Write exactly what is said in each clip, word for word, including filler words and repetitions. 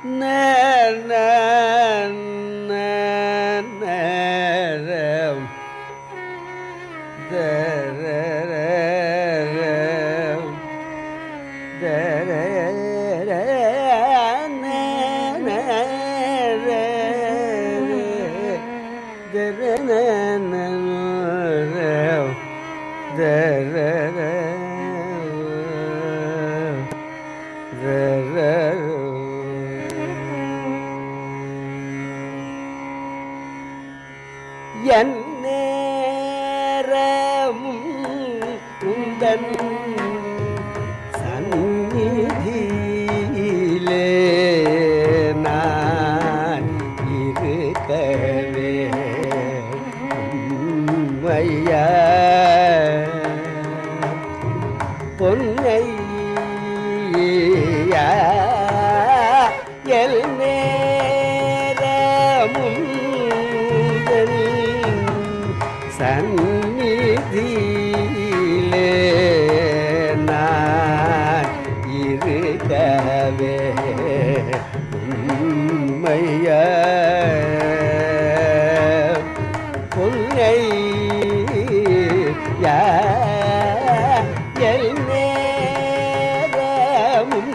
என் நேரமும் உந்தன் சந்நிதியிலே நான் இருக்கவே உம்மையா பொன்னையா எல் நேரமும் சந்நிதியிலே நான் இருக்கவே உம்மையா பொன்னையா எல் நேரமும்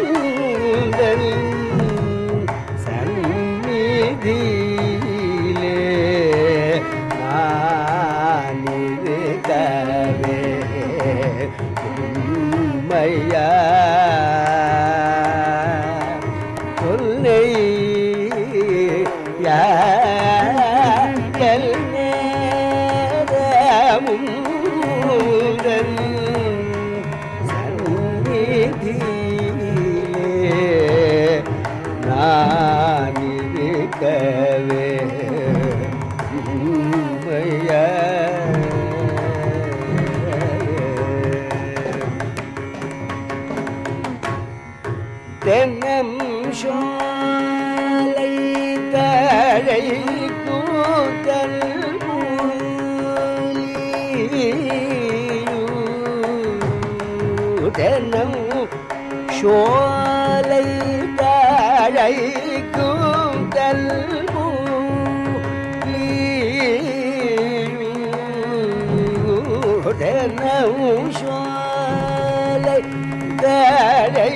சந்நிதியிலே நான் இருக்கவே உம்மையா பொன்னையா எல் நேரமும் சந்நிதியிலே நான் இருக்கவே உம்மையா தென்னம் சோலை தழை கூத்தல் தென்னம் சோலை தழை கூத்தல் தென்னம் சோலை தழை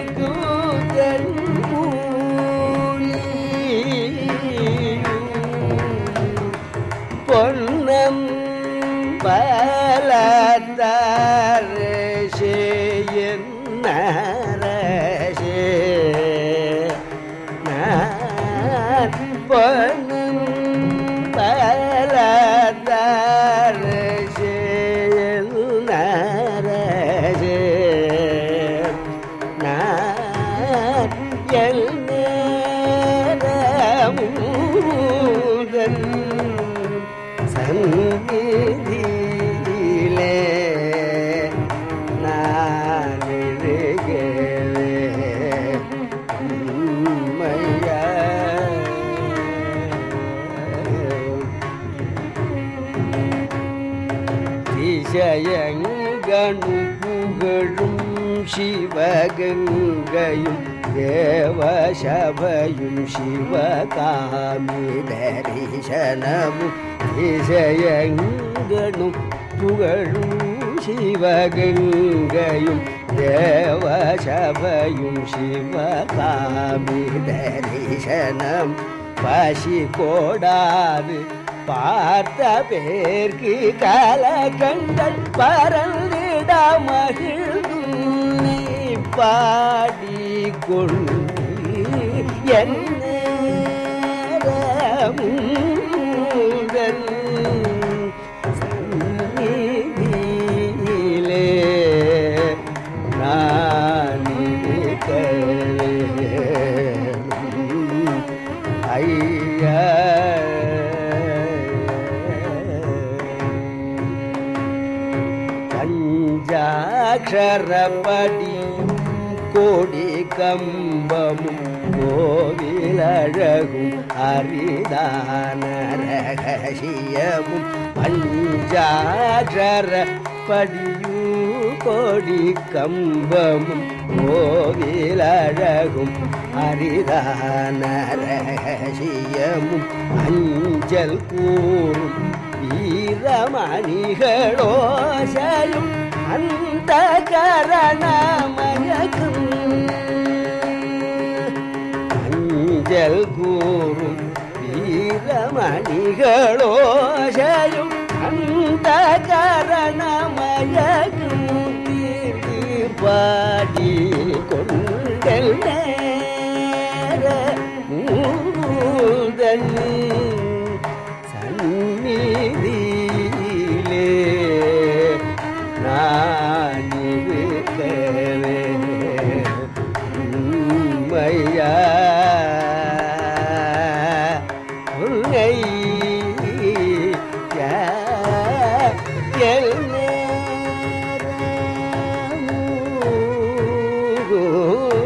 பொன்னம் பலதரசே என்னரசே பொன்னம் பலதரசே என்னரசே எல் நேரமும் சந்நிதியிலே நான் இருக்கவே உம்மையா திசையங்கனு புகழும் சிவகங்கையும் தேவசபையும் சிவகாமி தரிசனமும் திசையங்கனும் புகழும் சிவகங்கையும் தேவசபையும் சிவகாமி தரிசனம் பசி கோடாது பார்த்த பேர்க்கு கலகங்கள் பரந்திட மகிழ்ந்து பாடிக்கொண்டு என் நேரமும் சந்நிதியிலே நான் இருக்கவே ஐயா பஞ்சாட்சரப்படியும் கோடி கம்பமும் கோவிலழகும் அரிதான ரகசியமும் பஞ்சாட்சரப்படியும் கொடி கம்பமும் கோவிலழகும் அரிதான ரகசியமும் அஞ்சல் கூறும் வீரமணிகளோசையும் அந்த கரணமயக்கும் அஞ்சல் கூறும் வீரமணிகளோசையும் அந்த கரணமயக்கும் பாடி கொண்டல் நேர மூதன் சந்நிதியிலே நான் இருக்கவே உண்மையா உன்னை எல் நேரமூ